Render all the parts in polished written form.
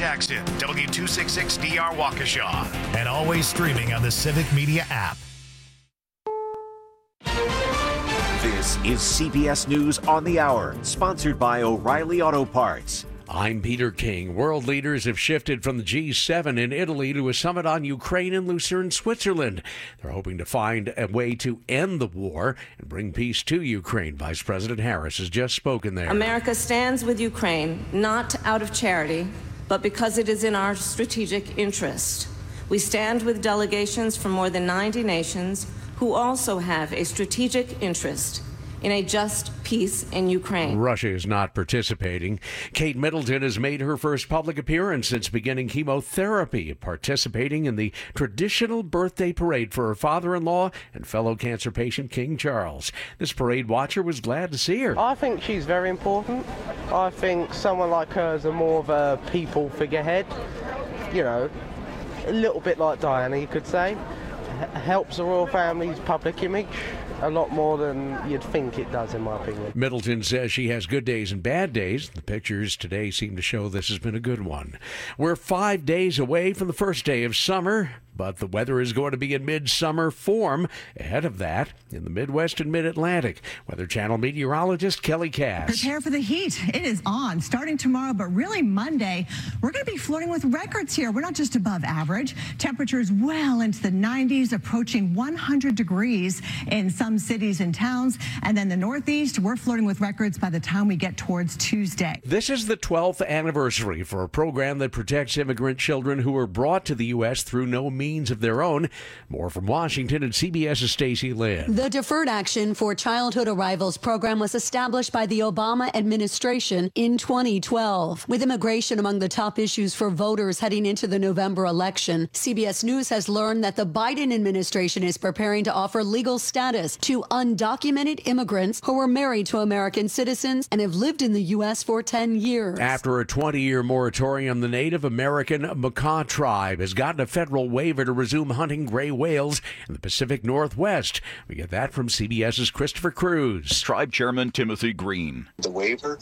Jackson, W266DR Waukesha, and always streaming on the Civic Media app. This is CBS News on the Hour, sponsored by O'Reilly Auto Parts. I'm Peter King. World leaders have shifted from the G7 in Italy to a summit on Ukraine in Lucerne, Switzerland. They're hoping to find a way to end the war and bring peace to Ukraine. Vice President Harris has just spoken there. America stands with Ukraine, not out of charity, but because it is in our strategic interest. We stand with delegations from more than 90 nations who also have a strategic interest in a just peace in Ukraine. Russia is not participating. Kate Middleton has made her first public appearance since beginning chemotherapy, participating in the traditional birthday parade for her father-in-law and fellow cancer patient King Charles. This parade watcher was glad to see her. I think she's very important. I think someone like her is more of a people figurehead. You know, a little bit like Diana, you could say. Helps the royal family's public image a lot more than you'd think it does, in my opinion. Middleton says she has good days and bad days. The pictures today seem to show this has been a good one. We're 5 days away from the first day of summer, but the weather is going to be in midsummer form. Ahead of that, in the Midwest and Mid-Atlantic, Weather Channel meteorologist Kelly Cass. Prepare for the heat. It is on starting tomorrow, but really Monday, we're going to be flirting with records here. We're not just above average. Temperatures well into the 90s, approaching 100 degrees in some cities and towns. And then the Northeast, we're flirting with records by the time we get towards Tuesday. This is the 12th anniversary for a program that protects immigrant children who were brought to the U.S. through no means of their own. More from Washington and CBS's Stacey Lynn. The Deferred Action for Childhood Arrivals program was established by the Obama administration in 2012. With immigration among the top issues for voters heading into the November election, CBS News has learned that the Biden administration is preparing to offer legal status to undocumented immigrants who were married to American citizens and have lived in the U.S. for 10 years. After a 20-year moratorium, the Native American Makah tribe has gotten a federal waiver to resume hunting gray whales in the Pacific Northwest. We get that from CBS's Christopher Cruz. Tribe Chairman Timothy Green. The waiver,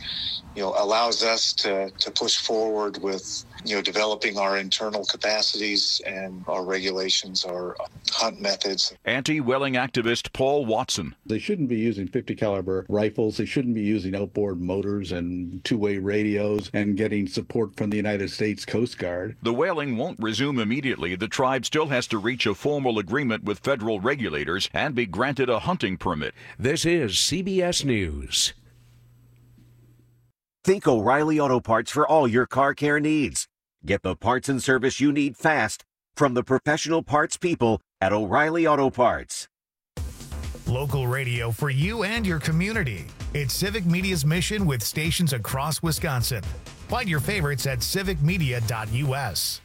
allows us to push forward with, developing our internal capacities and our regulations, our hunt methods. Anti-whaling activist Paul Watson. They shouldn't be using 50 caliber rifles. They shouldn't be using outboard motors and two-way radios and getting support from the United States Coast Guard. The whaling won't resume immediately. The tribe still has to reach a formal agreement with federal regulators and be granted a hunting permit. This is CBS News. Think O'Reilly Auto Parts for all your car care needs. Get the parts and service you need fast from the professional parts people at O'Reilly Auto Parts. Local radio for you and your community. It's Civic Media's mission with stations across Wisconsin. Find your favorites at civicmedia.us.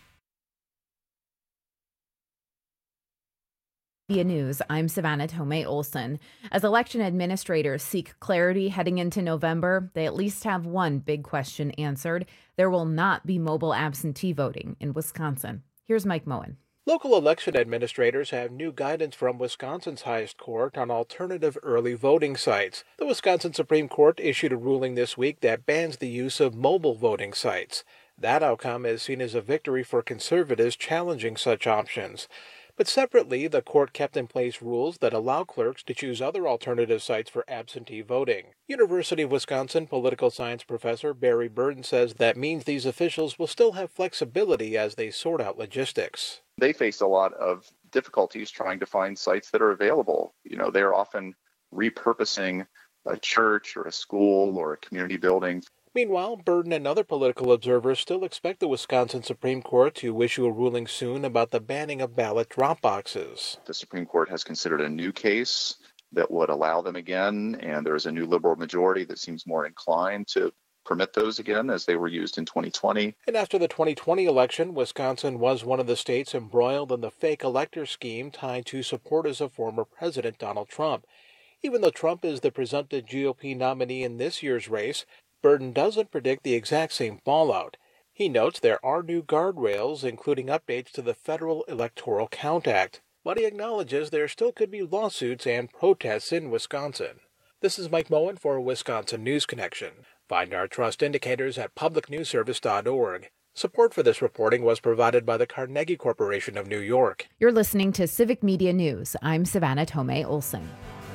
Via News, I'm Savannah Tomei Olson. As election administrators seek clarity heading into November, they at least have one big question answered. There will not be mobile absentee voting in Wisconsin. Here's Mike Moen. Local election administrators have new guidance from Wisconsin's highest court on alternative early voting sites. The Wisconsin Supreme Court issued a ruling this week that bans the use of mobile voting sites. That outcome is seen as a victory for conservatives challenging such options. But separately, the court kept in place rules that allow clerks to choose other alternative sites for absentee voting. University of Wisconsin political science professor Barry Burden says that means these officials will still have flexibility as they sort out logistics. They face a lot of difficulties trying to find sites that are available. They're often repurposing a church or a school or a community building. Meanwhile, Burden and other political observers still expect the Wisconsin Supreme Court to issue a ruling soon about the banning of ballot drop boxes. The Supreme Court has considered a new case that would allow them again, and there is a new liberal majority that seems more inclined to permit those again as they were used in 2020. And after the 2020 election, Wisconsin was one of the states embroiled in the fake elector scheme tied to supporters of former President Donald Trump. Even though Trump is the presumptive GOP nominee in this year's race, Burden doesn't predict the exact same fallout. He notes there are new guardrails, including updates to the Federal Electoral Count Act, but he acknowledges there still could be lawsuits and protests in Wisconsin. This is Mike Moen for Wisconsin News Connection. Find our trust indicators at publicnewsservice.org. Support for this reporting was provided by the Carnegie Corporation of New York. You're listening to Civic Media News. I'm Savannah Tomei Olson.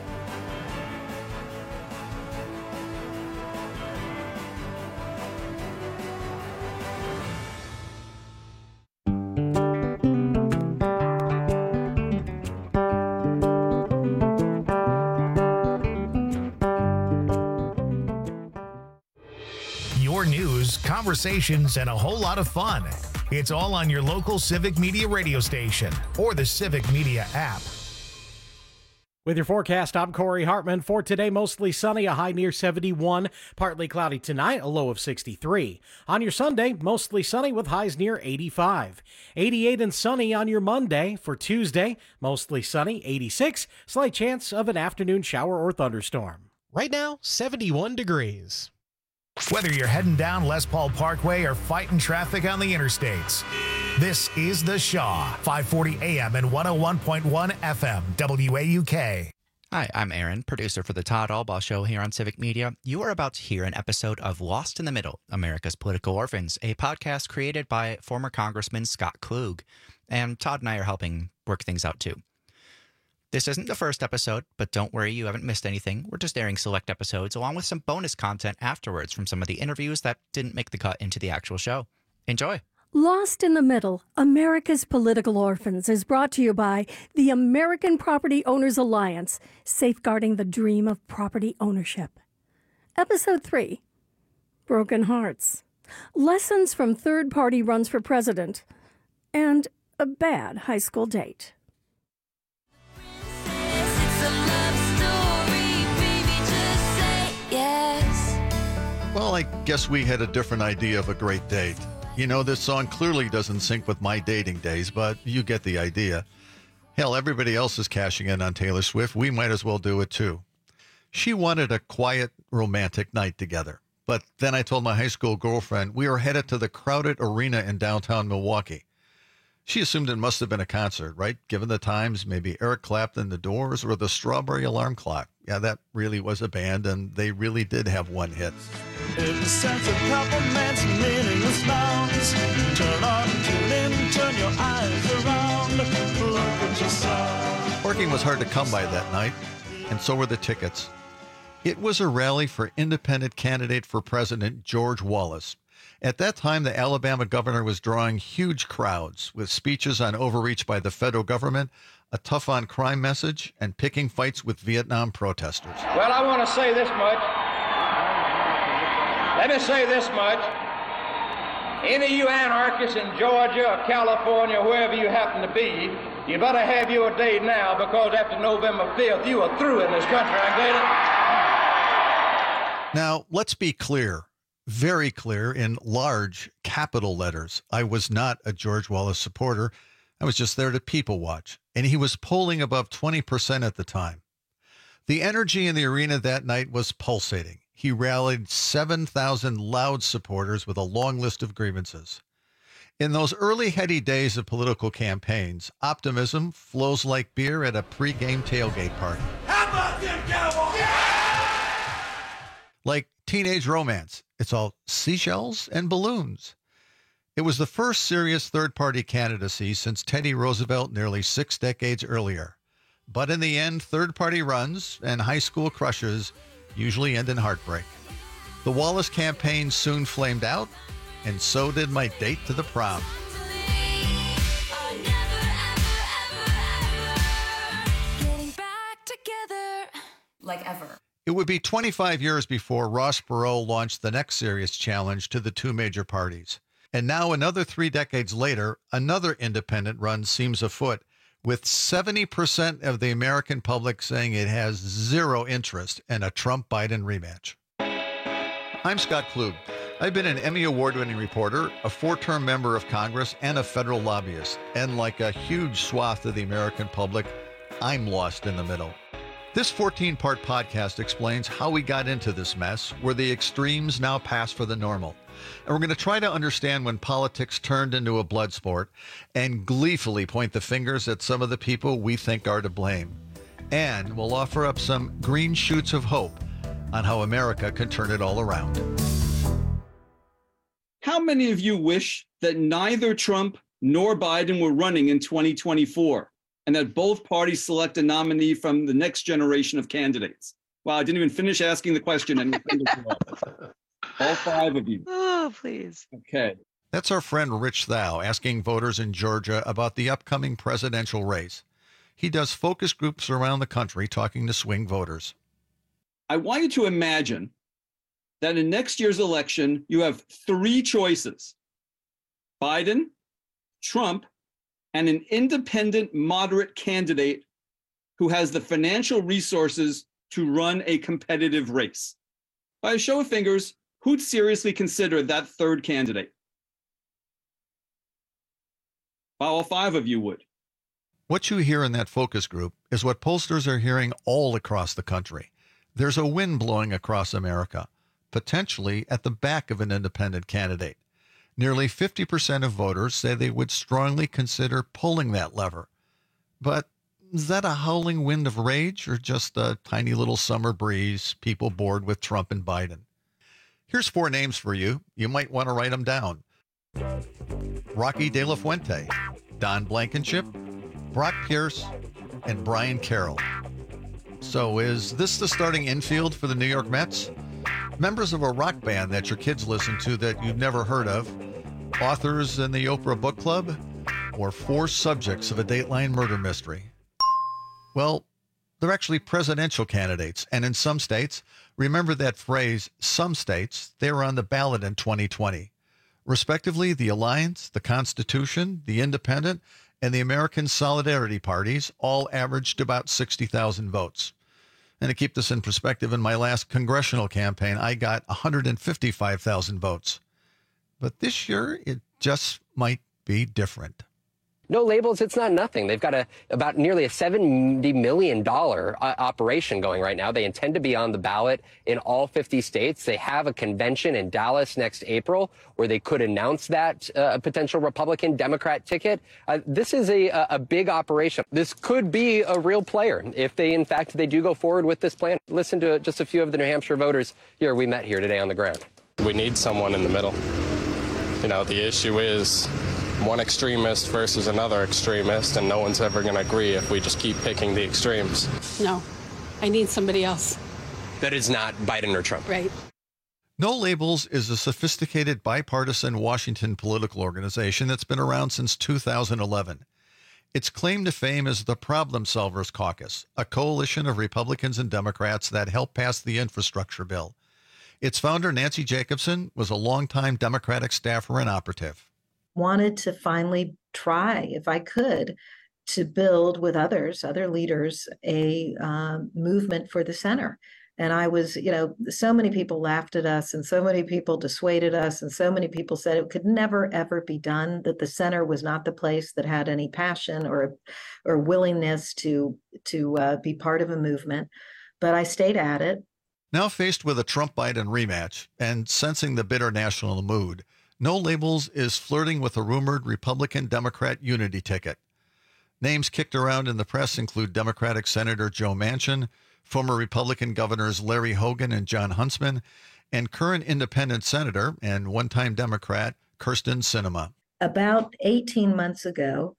News, conversations, and a whole lot of fun. It's all on your local Civic Media radio station or the Civic Media app. With your forecast, I'm Corey Hartman. For today, mostly sunny, a high near 71. Partly cloudy tonight, a low of 63. On your Sunday, mostly sunny with highs near 85. 88 and sunny on your Monday. For Tuesday, mostly sunny, 86. Slight chance of an afternoon shower or thunderstorm. Right now, 71 degrees. Whether you're heading down Les Paul Parkway or fighting traffic on the interstates, this is The Shaw, 540 AM and 101.1 FM, WAUK. Hi, I'm Aaron, producer for the Todd Albaugh Show here on Civic Media. You are about to hear an episode of Lost in the Middle, America's Political Orphans, a podcast created by former Congressman Scott Klug. And Todd and I are helping work things out too. This isn't the first episode, but don't worry, you haven't missed anything. We're just airing select episodes along with some bonus content afterwards from some of the interviews that didn't make the cut into the actual show. Enjoy. Lost in the Middle, America's Political Orphans is brought to you by the American Property Owners Alliance, safeguarding the dream of property ownership. Episode 3, Broken Hearts, Lessons from Third-Party Runs for President, and a bad high school date. Well, I guess we had a different idea of a great date. You know, this song clearly doesn't sync with my dating days, but you get the idea. Hell, everybody else is cashing in on Taylor Swift. We might as well do it too. She wanted a quiet, romantic night together. But then I told my high school girlfriend we were headed to the crowded arena in downtown Milwaukee. She assumed it must have been a concert, right? Given the times, maybe Eric Clapton, The Doors, or the Strawberry Alarm Clock. Yeah, that really was a band, and they really did have one hit. In the sense of compliments, meaningless nouns. Turn on, tune in, turn your eyes around. Look at yourself. Parking was hard to come by that night, and so were the tickets. It was a rally for independent candidate for president George Wallace. At that time, the Alabama governor was drawing huge crowds with speeches on overreach by the federal government, a tough-on-crime message, and picking fights with Vietnam protesters. Well, I want to say this much. Let me say this much. Any of you anarchists in Georgia or California, wherever you happen to be, you better have your day now, because after November 5th, you are through in this country. I get it? Now, let's be clear. Very clear in large capital letters. I was not a George Wallace supporter. I was just there to people watch, and he was polling above 20% at the time. The energy in the arena that night was pulsating. He rallied 7,000 loud supporters with a long list of grievances. In those early heady days of political campaigns, optimism flows like beer at a pre-game tailgate party. How about them Cowboys? Yeah! Like teenage romance. It's all seashells and balloons. It was the first serious third-party candidacy since Teddy Roosevelt nearly 6 decades earlier. But in the end, third-party runs and high school crushes usually end in heartbreak. The Wallace campaign soon flamed out, and so did my date to the prom. Like ever. It would be 25 years before Ross Perot launched the next serious challenge to the two major parties. And now, another 3 decades later, another independent run seems afoot, with 70% of the American public saying it has zero interest in a Trump-Biden rematch. I'm Scott Klug. I've been an Emmy Award-winning reporter, a 4-term member of Congress, and a federal lobbyist. And like a huge swath of the American public, I'm lost in the middle. This 14-part podcast explains how we got into this mess, where the extremes now pass for the normal. And we're going to try to understand when politics turned into a blood sport and gleefully point the fingers at some of the people we think are to blame. And we'll offer up some green shoots of hope on how America can turn it all around. How many of you wish that neither Trump nor Biden were running in 2024, and that both parties select a nominee from the next generation of candidates. Wow, I didn't even finish asking the question. And all five of you. Oh, please. Okay. That's our friend Rich Thau asking voters in Georgia about the upcoming presidential race. He does focus groups around the country talking to swing voters. I want you to imagine that in next year's election, you have three choices: Biden, Trump, and an independent moderate candidate who has the financial resources to run a competitive race. By a show of fingers, who'd seriously consider that third candidate? Well, all five of you would. What you hear in that focus group is what pollsters are hearing all across the country. There's a wind blowing across America, potentially at the back of an independent candidate. Nearly 50% of voters say they would strongly consider pulling that lever. But is that a howling wind of rage or just a tiny little summer breeze, people bored with Trump and Biden? Here's four names for you. You might want to write them down. Rocky De La Fuente, Don Blankenship, Brock Pierce, and Brian Carroll. So is this the starting infield for the New York Mets? Members of a rock band that your kids listen to that you've never heard of? Authors in the Oprah Book Club? Or four subjects of a Dateline murder mystery? Well, they're actually presidential candidates, and in some states, remember that phrase, some states, they were on the ballot in 2020. Respectively, the Alliance, the Constitution, the Independent, and the American Solidarity parties all averaged about 60,000 votes. And to keep this in perspective, in my last congressional campaign, I got 155,000 votes. But this year, it just might be different. No labels, it's not nothing. They've got about nearly a $70 million operation going right now. They intend to be on the ballot in all 50 states. They have a convention in Dallas next April where they could announce that potential Republican Democrat ticket. This is a big operation. This could be a real player if they, in fact, they do go forward with this plan. Listen to just a few of the New Hampshire voters here we met here today on the ground. We need someone in the middle. You know, the issue is one extremist versus another extremist, and no one's ever going to agree if we just keep picking the extremes. No, I need somebody else. That is not Biden or Trump. Right. No Labels is a sophisticated bipartisan Washington political organization that's been around since 2011. Its claim to fame is the Problem Solvers Caucus, a coalition of Republicans and Democrats that helped pass the infrastructure bill. Its founder, Nancy Jacobson, was a longtime Democratic staffer and operative. Wanted to finally try, if I could, to build with other leaders, a movement for the center. And I was, so many people laughed at us and so many people dissuaded us and so many people said it could never, ever be done, that the center was not the place that had any passion or willingness to be part of a movement. But I stayed at it. Now faced with a Trump-Biden rematch and sensing the bitter national mood, No Labels is flirting with a rumored Republican-Democrat unity ticket. Names kicked around in the press include Democratic Senator Joe Manchin, former Republican Governors Larry Hogan and John Huntsman, and current independent senator and one-time Democrat Kyrsten Sinema. About 18 months ago,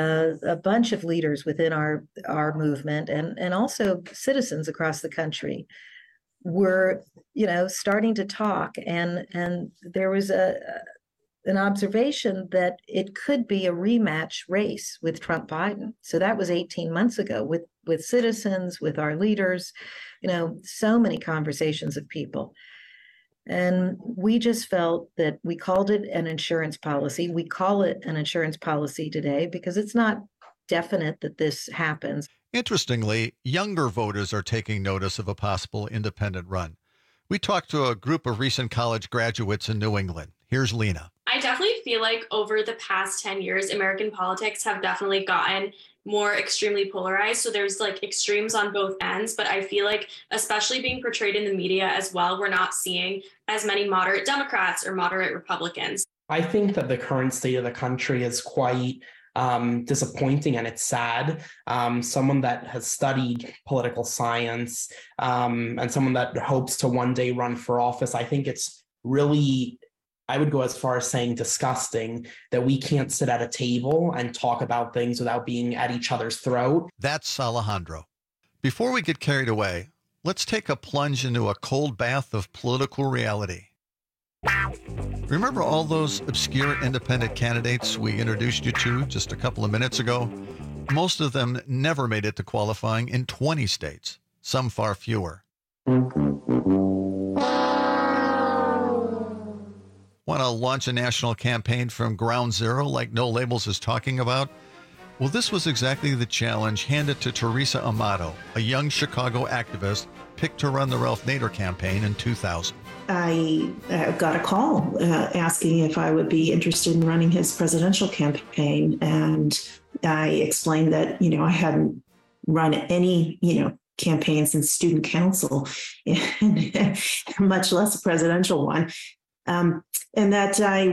a bunch of leaders within our movement and also citizens across the country were, starting to talk, and there was an observation that it could be a rematch race with Trump-Biden. So that was 18 months ago with citizens, with our leaders, so many conversations of people. And we just felt that we called it an insurance policy. We call it an insurance policy today because it's not definite that this happens. Interestingly, younger voters are taking notice of a possible independent run. We talked to a group of recent college graduates in New England. Here's Lena. I definitely feel like over the past 10 years, American politics have definitely gotten more extremely polarized. So there's extremes on both ends, but I feel like, especially being portrayed in the media as well, we're not seeing as many moderate Democrats or moderate Republicans. I think that the current state of the country is quite disappointing, and it's sad. Someone that has studied political science and someone that hopes to one day run for office, I think it's really I would go as far as saying disgusting, that we can't sit at a table and talk about things without being at each other's throat. That's Alejandro. Before we get carried away, let's take a plunge into a cold bath of political reality. Remember all those obscure independent candidates we introduced you to just a couple of minutes ago? Most of them never made it to qualifying in 20 states, some far fewer. Want to launch a national campaign from ground zero like No Labels is talking about? Well, this was exactly the challenge handed to Teresa Amato, a young Chicago activist picked to run the Ralph Nader campaign in 2000. I got a call asking if I would be interested in running his presidential campaign. And I explained that, I hadn't run any, campaign since student council, and much less a presidential one. And that I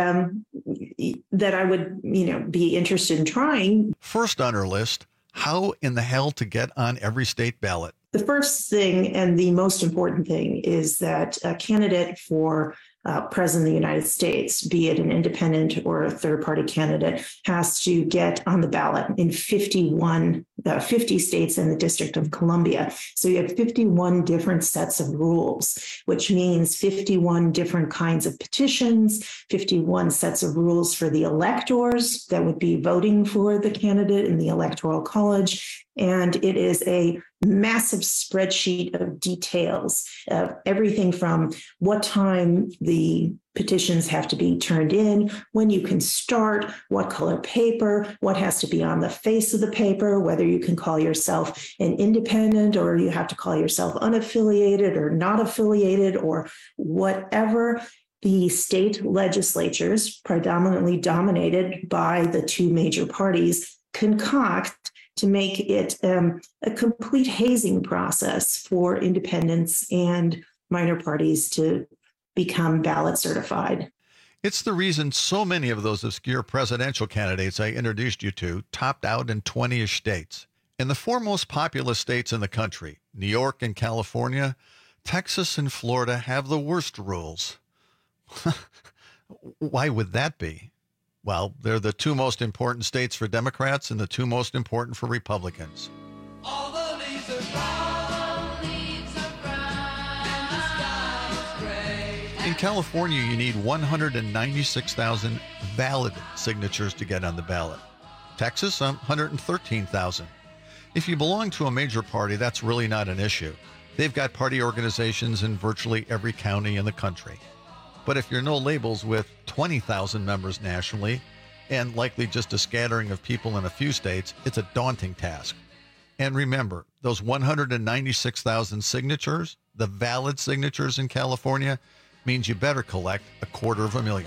would, be interested in trying. First on her list, how in the hell to get on every state ballot. The first thing and the most important thing is that a candidate for president of the United States, be it an independent or a third-party candidate, has to get on the ballot in 50 states in the District of Columbia. So you have 51 different sets of rules, which means 51 different kinds of petitions, 51 sets of rules for the electors that would be voting for the candidate in the Electoral College. And it is a massive spreadsheet of details of everything from what time the petitions have to be turned in, when you can start, what color paper, what has to be on the face of the paper, whether you can call yourself an independent or you have to call yourself unaffiliated or not affiliated or whatever. The state legislatures, predominantly dominated by the two major parties, concoct to make it a complete hazing process for independents and minor parties to become ballot certified. It's the reason so many of those obscure presidential candidates I introduced you to topped out in 20-ish states. In the four most populous states in the country, New York and California, Texas and Florida have the worst rules. Why would that be? Well, they're the two most important states for Democrats and the two most important for Republicans. All the leaves are brown, leaves are brown, and the sky is gray. In California, you need 196,000 valid signatures to get on the ballot. Texas, 113,000. If you belong to a major party, that's really not an issue. They've got party organizations in virtually every county in the country. But if you're No Labels with 20,000 members nationally, and likely just a scattering of people in a few states, it's a daunting task. And remember, those 196,000 signatures, the valid signatures in California, means you better collect 250,000.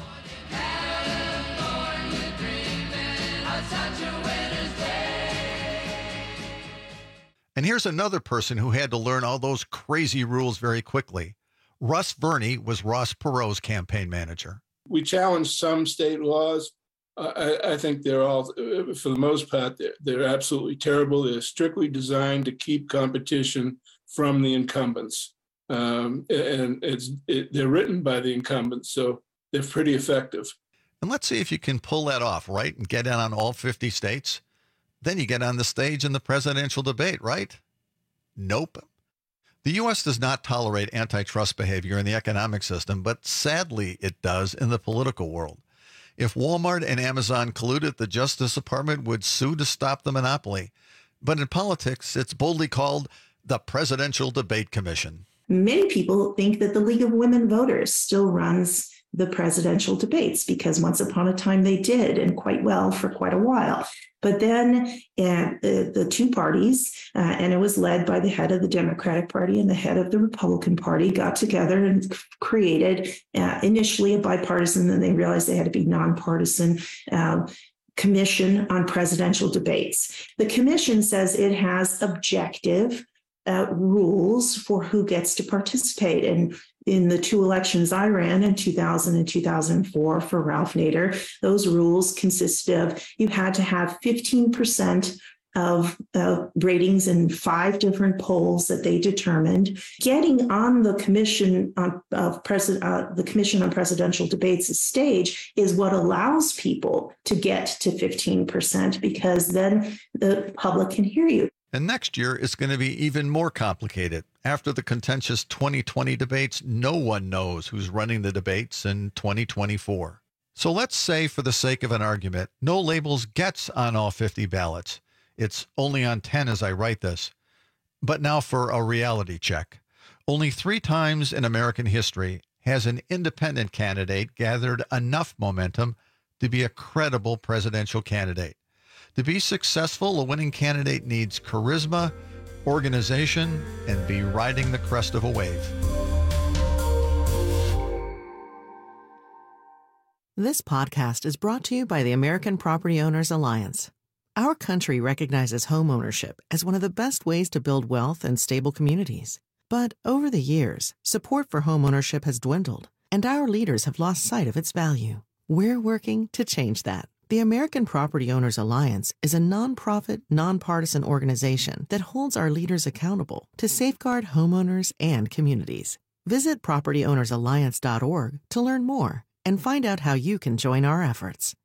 And here's another person who had to learn all those crazy rules very quickly. Russ Verney was Ross Perot's campaign manager. We challenged some state laws. I think they're all, for the most part, they're absolutely terrible. They're strictly designed to keep competition from the incumbents. And they're written by the incumbents, so they're pretty effective. And let's see if you can pull that off, right, and get in on all 50 states. Then you get on the stage in the presidential debate, right? Nope. The U.S. does not tolerate antitrust behavior in the economic system, but sadly it does in the political world. If Walmart and Amazon colluded, the Justice Department would sue to stop the monopoly. But in politics, it's boldly called the Presidential Debate Commission. Many people think that the League of Women Voters still runs the presidential debates because once upon a time they did, and quite well for quite a while. But then the two parties, and it was led by the head of the Democratic Party and the head of the Republican Party, got together and created initially a bipartisan, then they realized they had to be nonpartisan commission on presidential debates. The commission says it has objective rules for who gets to participate. And in the two elections I ran in 2000 and 2004 for Ralph Nader, those rules consisted of you had to have 15% of ratings in 5 different polls that they determined. Getting on the Commission on Presidential Debates stage is what allows people to get to 15%, because then the public can hear you. And next year is going to be even more complicated. After the contentious 2020 debates, no one knows who's running the debates in 2024. So let's say, for the sake of an argument, No Labels gets on all 50 ballots. It's only on 10 as I write this. But now for a reality check. Only 3 times in American history has an independent candidate gathered enough momentum to be a credible presidential candidate. To be successful, a winning candidate needs charisma, organization, and be riding the crest of a wave. This podcast is brought to you by the American Property Owners Alliance. Our country recognizes homeownership as one of the best ways to build wealth and stable communities. But over the years, support for homeownership has dwindled, and our leaders have lost sight of its value. We're working to change that. The American Property Owners Alliance is a nonprofit, nonpartisan organization that holds our leaders accountable to safeguard homeowners and communities. Visit propertyownersalliance.org to learn more and find out how you can join our efforts.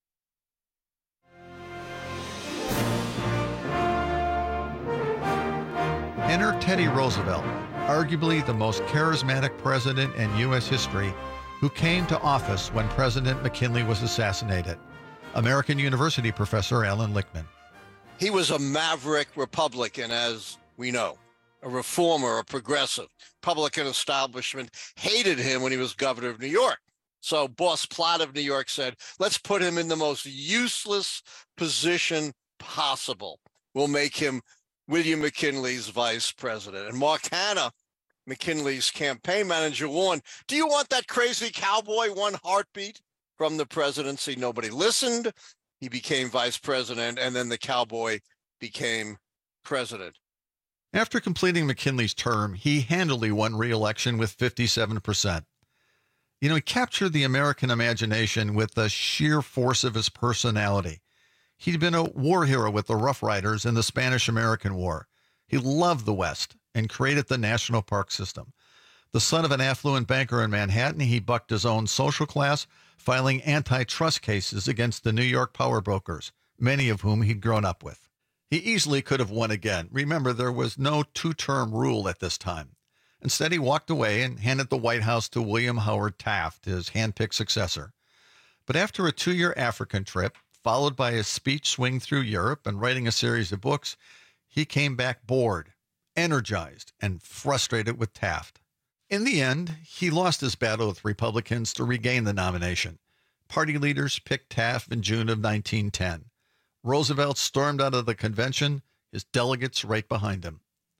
Enter Teddy Roosevelt, arguably the most charismatic president in U.S. history, who came to office when President McKinley was assassinated. American University professor Alan Lichtman. He was a maverick Republican, as we know, a reformer, a progressive. Republican establishment hated him when he was governor of New York. So Boss Platt of New York said, let's put him in the most useless position possible. We'll make him William McKinley's vice president. And Mark Hanna, McKinley's campaign manager, warned, do you want that crazy cowboy one heartbeat from the presidency? Nobody listened. He became vice president, and then the cowboy became president. After completing McKinley's term, he handily won re-election with 57%. You know, he captured the American imagination with the sheer force of his personality. He'd been a war hero with the Rough Riders in the Spanish-American War. He loved the West and created the national park system. The son of an affluent banker in Manhattan, he bucked his own social class, filing antitrust cases against the New York power brokers, many of whom he'd grown up with. He easily could have won again. Remember, there was no 2-term rule at this time. Instead, he walked away and handed the White House to William Howard Taft, his handpicked successor. But after a 2-year African trip, followed by a speech swing through Europe and writing a series of books, he came back bored, energized, and frustrated with Taft. In the end, he lost his battle with Republicans to regain the nomination. Party leaders picked Taft in June of 1910. Roosevelt stormed out of the convention, his delegates right behind him.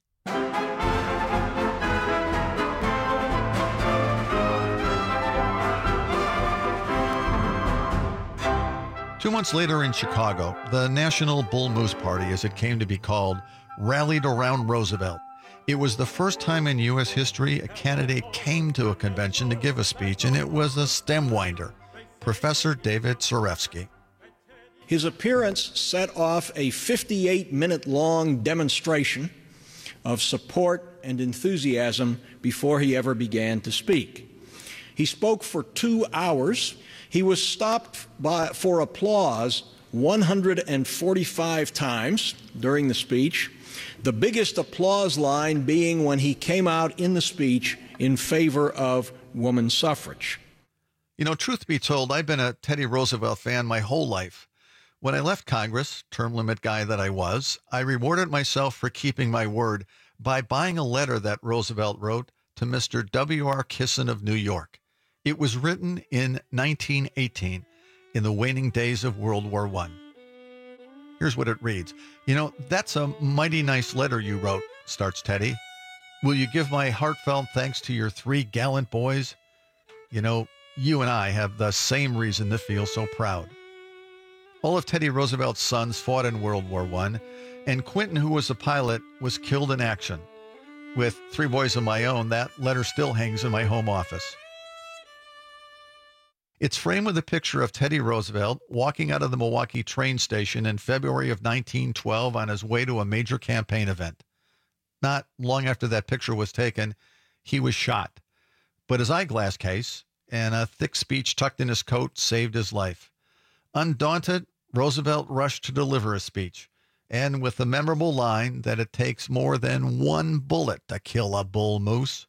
2 months later in Chicago, the National Bull Moose Party, as it came to be called, rallied around Roosevelt. It was the first time in U.S. history a candidate came to a convention to give a speech, and it was a stem-winder, Professor David Zarefsky. His appearance set off a 58-minute-long demonstration of support and enthusiasm before he ever began to speak. He spoke for 2 hours. He was stopped for applause 145 times during the speech, the biggest applause line being when he came out in the speech in favor of woman suffrage. You know, truth be told, I've been a Teddy Roosevelt fan my whole life. When I left Congress, term limit guy that I was, I rewarded myself for keeping my word by buying a letter that Roosevelt wrote to Mr. W.R. Kissen of New York. It was written in 1918, in the waning days of World War I. Here's what it reads. You know, that's a mighty nice letter you wrote, starts Teddy. Will you give my heartfelt thanks to your 3 gallant boys? You know, you and I have the same reason to feel so proud. All of Teddy Roosevelt's sons fought in World War I, and Quentin, who was a pilot, was killed in action. With 3 boys of my own, that letter still hangs in my home office. It's framed with a picture of Teddy Roosevelt walking out of the Milwaukee train station in February of 1912 on his way to a major campaign event. Not long after that picture was taken, he was shot. But his eyeglass case and a thick speech tucked in his coat saved his life. Undaunted, Roosevelt rushed to deliver a speech, and with the memorable line that it takes more than one bullet to kill a bull moose.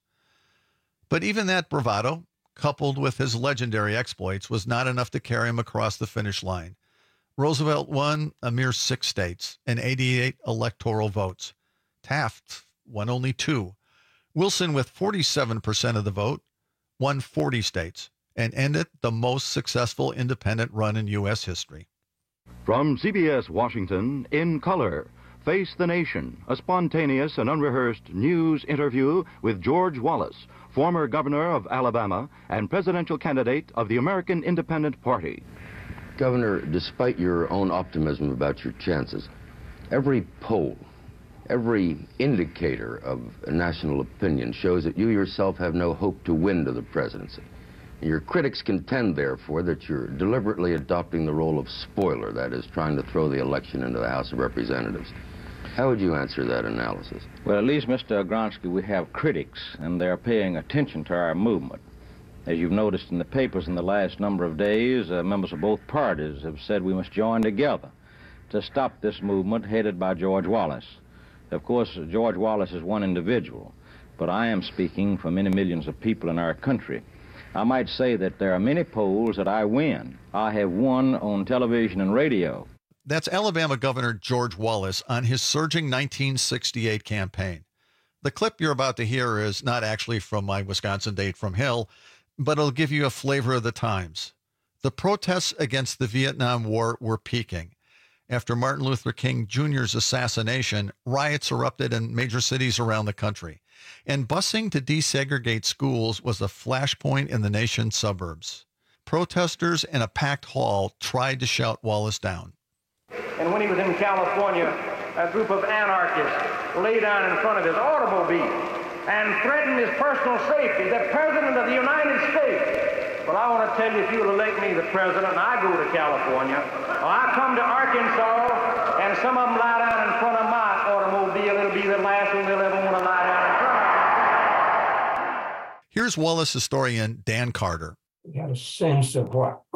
But even that bravado, coupled with his legendary exploits, was not enough to carry him across the finish line. Roosevelt won a mere 6 states and 88 electoral votes. Taft won only 2. Wilson, with 47% of the vote, won 40 states and ended the most successful independent run in U.S. history. From CBS Washington, In Color, Face the Nation, a spontaneous and unrehearsed news interview with George Wallace, former governor of Alabama and presidential candidate of the American Independent Party. Governor, despite your own optimism about your chances, every poll, every indicator of national opinion shows that you yourself have no hope to win to the presidency. Your critics contend, therefore, that you're deliberately adopting the role of spoiler, that is, trying to throw the election into the House of Representatives. How would you answer that analysis? Well, at least, Mr. Agronsky, we have critics, and they're paying attention to our movement. As you've noticed in the papers in the last number of days, members of both parties have said we must join together to stop this movement headed by George Wallace. Of course, George Wallace is one individual, but I am speaking for many millions of people in our country. I might say that there are many polls that I win. I have won on television and radio. That's Alabama Governor George Wallace on his surging 1968 campaign. The clip you're about to hear is not actually from my Wisconsin date from Hill, but it'll give you a flavor of the times. The protests against the Vietnam War were peaking. After Martin Luther King Jr.'s assassination, riots erupted in major cities around the country, and busing to desegregate schools was a flashpoint in the nation's suburbs. Protesters in a packed hall tried to shout Wallace down. And when he was in California, a group of anarchists lay down in front of his automobile and threatened his personal safety, the President of the United States. Well, I want to tell you, if you'll elect me the President and I go to California, or I come to Arkansas and some of them lie down in front of my automobile, it'll be the last one they'll ever want to lie down in front of. Here's Wallace historian Dan Carter. He had a sense of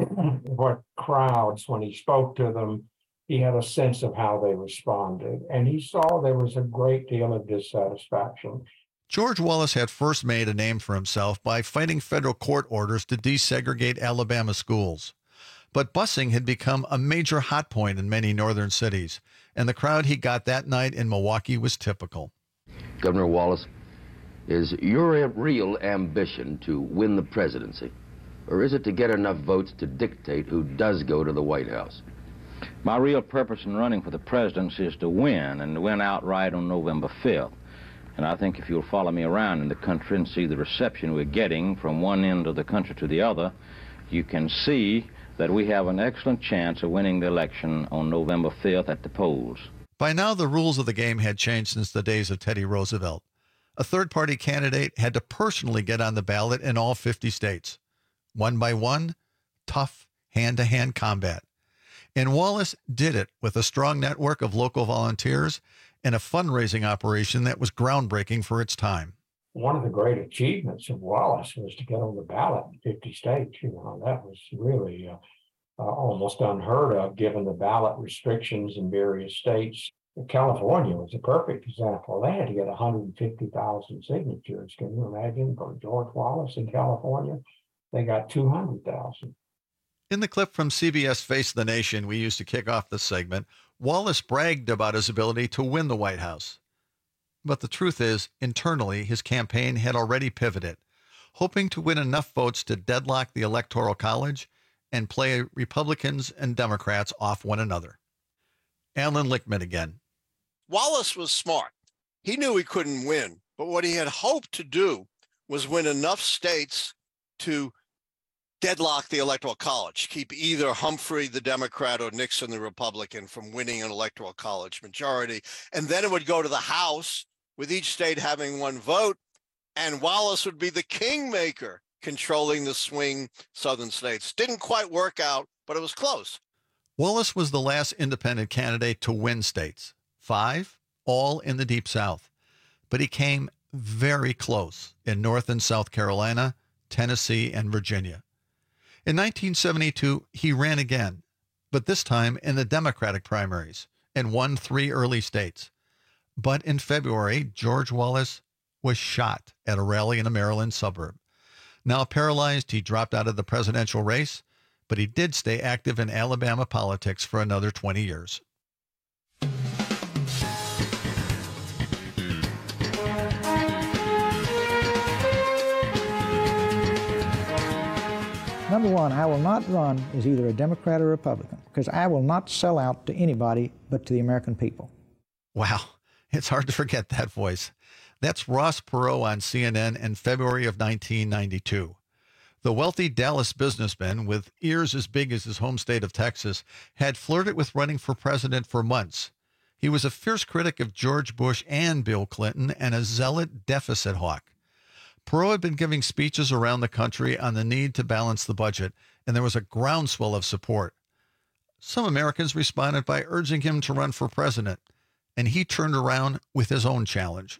what crowds, when he spoke to them, he had a sense of how they responded. And he saw there was a great deal of dissatisfaction. George Wallace had first made a name for himself by fighting federal court orders to desegregate Alabama schools. But busing had become a major hot point in many northern cities, and the crowd he got that night in Milwaukee was typical. Governor Wallace, is your real ambition to win the presidency, or is it to get enough votes to dictate who does go to the White House? My real purpose in running for the presidency is to win, and to win outright on November 5th. And I think if you'll follow me around in the country and see the reception we're getting from one end of the country to the other, you can see that we have an excellent chance of winning the election on November 5th at the polls. By now, the rules of the game had changed since the days of Teddy Roosevelt. A third-party candidate had to personally get on the ballot in all 50 states. One by one, tough hand-to-hand combat. And Wallace did it with a strong network of local volunteers and a fundraising operation that was groundbreaking for its time. One of the great achievements of Wallace was to get on the ballot in 50 states. You know, that was really almost unheard of, given the ballot restrictions in various states. California was a perfect example. They had to get 150,000 signatures. Can you imagine? For George Wallace in California, they got 200,000. In the clip from CBS Face the Nation we used to kick off this segment, Wallace bragged about his ability to win the White House. But the truth is, internally, his campaign had already pivoted, hoping to win enough votes to deadlock the Electoral College and play Republicans and Democrats off one another. Alan Lichtman again. Wallace was smart. He knew he couldn't win, but what he had hoped to do was win enough states to deadlock the Electoral College, keep either Humphrey, the Democrat, or Nixon, the Republican, from winning an Electoral College majority. And then it would go to the House, with each state having one vote, and Wallace would be the kingmaker controlling the swing southern states. Didn't quite work out, but it was close. Wallace was the last independent candidate to win states, 5, all in the Deep South. But he came very close in North and South Carolina, Tennessee, and Virginia. In 1972, he ran again, but this time in the Democratic primaries, and won 3 early states. But in February, George Wallace was shot at a rally in a Maryland suburb. Now paralyzed, he dropped out of the presidential race, but he did stay active in Alabama politics for another 20 years. Number one, I will not run as either a Democrat or Republican because I will not sell out to anybody but to the American people. Wow, it's hard to forget that voice. That's Ross Perot on CNN in February of 1992. The wealthy Dallas businessman with ears as big as his home state of Texas had flirted with running for president for months. He was a fierce critic of George Bush and Bill Clinton and a zealot deficit hawk. Perot had been giving speeches around the country on the need to balance the budget, and there was a groundswell of support. Some Americans responded by urging him to run for president, and he turned around with his own challenge.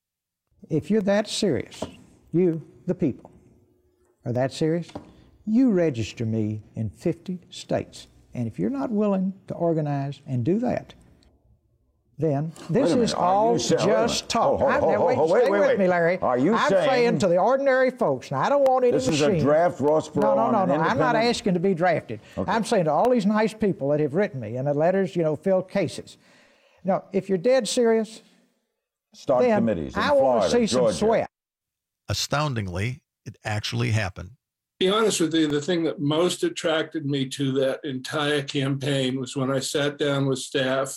If you're that serious, you, the people, are that serious, you register me in 50 states. And if you're not willing to organize and do that, then this is all just talk. Stay with me, Larry. Are you saying to the ordinary folks, now I don't want any this machine. This is a draft Ross Perot. No. I'm not asking to be drafted. Okay. I'm saying to all these nice people that have written me and the letters, filled cases. Now, if you're dead serious, start then committees in I want to see Florida, some sweat. Astoundingly, it actually happened. To be honest with you, the thing that most attracted me to that entire campaign was when I sat down with staff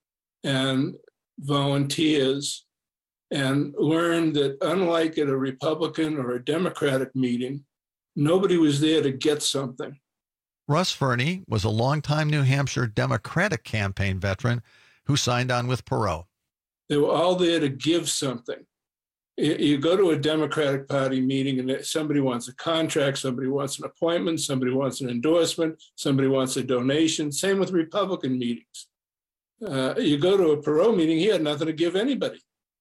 and volunteers and learned that unlike at a Republican or a Democratic meeting, nobody was there to get something. Russ Fernie was a longtime New Hampshire Democratic campaign veteran who signed on with Perot. They were all there to give something. You go to a Democratic Party meeting and somebody wants a contract, somebody wants an appointment, somebody wants an endorsement, somebody wants a donation. Same with Republican meetings. You go to a Perot meeting, he had nothing to give anybody.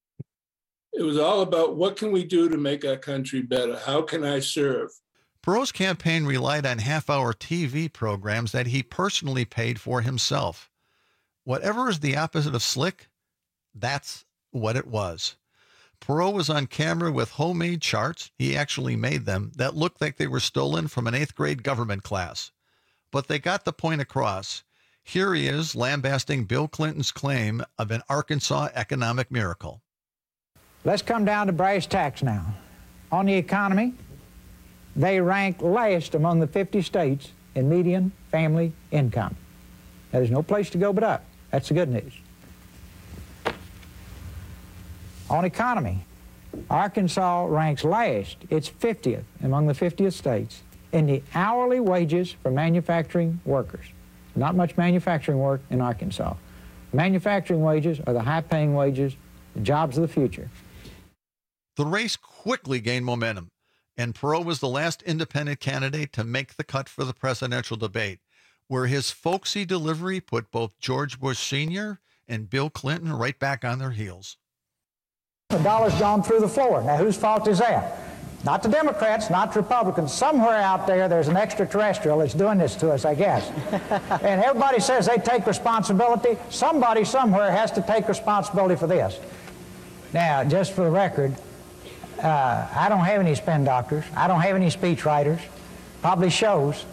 It was all about what can we do to make our country better? How can I serve? Perot's campaign relied on half-hour TV programs that he personally paid for himself. Whatever is the opposite of slick, that's what it was. Perot was on camera with homemade charts, he actually made them, that looked like they were stolen from an 8th grade government class. But they got the point across. Here he is lambasting Bill Clinton's claim of an Arkansas economic miracle. Let's come down to brass tacks now. On the economy, they rank last among the 50 states in median family income. Now, there's no place to go but up. That's the good news. On economy, Arkansas ranks last. It's 50th among the 50th states in the hourly wages for manufacturing workers. Not much manufacturing work in Arkansas. Manufacturing wages are the high-paying wages, the jobs of the future. The race quickly gained momentum, and Perot was the last independent candidate to make the cut for the presidential debate, where his folksy delivery put both George Bush Sr. and Bill Clinton right back on their heels. The dollar's gone through the floor. Now, whose fault is that? Not the Democrats, not Republicans. Somewhere out there's an extraterrestrial that's doing this to us, I guess. And everybody says they take responsibility. Somebody somewhere has to take responsibility for this. Now, just for the record, I don't have any spin doctors. I don't have any speech writers. Probably shows.